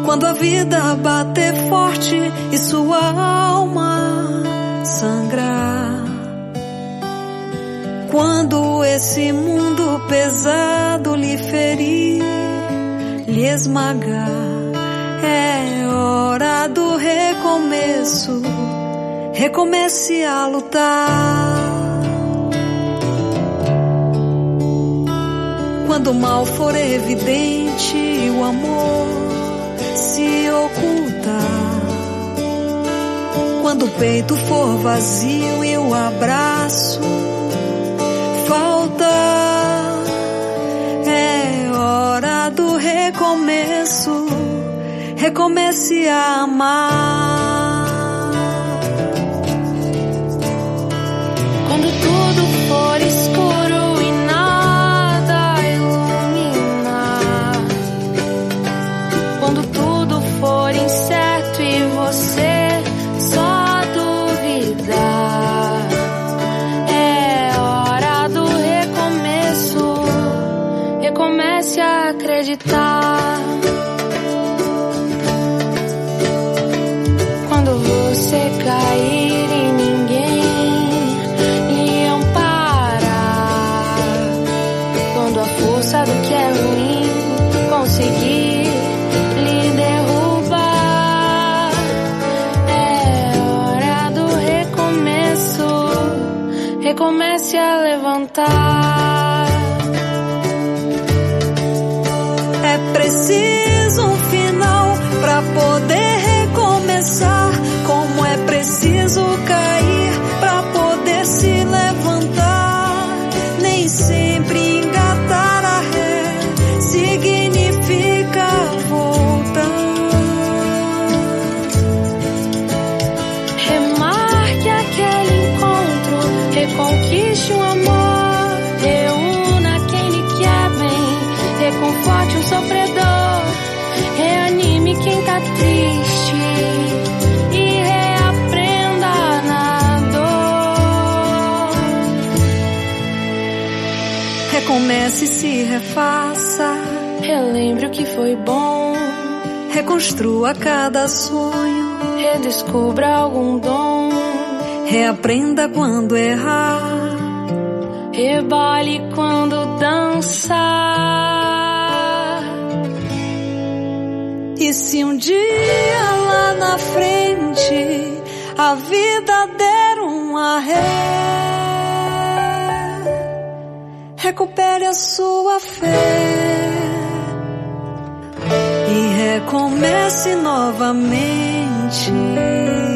Quando a vida bater forte e sua alma sangrar, quando esse mundo pesado lhe ferir, lhe esmagar, é hora do recomeço. Recomece a lutar. Quando o mal for evidente e o amor se ocultar, quando o peito for vazio e o abraço faltar, é hora do recomeço. Recomece a amar. Quando tudo for escuro e nada iluminar, quando tudo for incerto e você só duvidar, é hora do recomeço. Recomece a acreditar. Quando você cair e ninguém lhe amparar, quando a força do que é ruim conseguir lhe derrubar, é hora do recomeço. Recomece a levantar. É preciso um final pra poder recomeçar, como é preciso cair pra poder se levantar. Nem sempre engatar a ré significa voltar. Remarque aquele encontro, reconquiste um amor, reúna quem lhe quer bem, reconforte um sofredor, reanime quem tá triste e reaprenda na dor. Recomece e se refaça, Relembre o que foi bom, reconstrua cada sonho, redescubra algum dom, reaprenda quando errar, rebole quando dançar. E se um dia lá na frente a vida der um arré, recupere a sua fé e recomece novamente.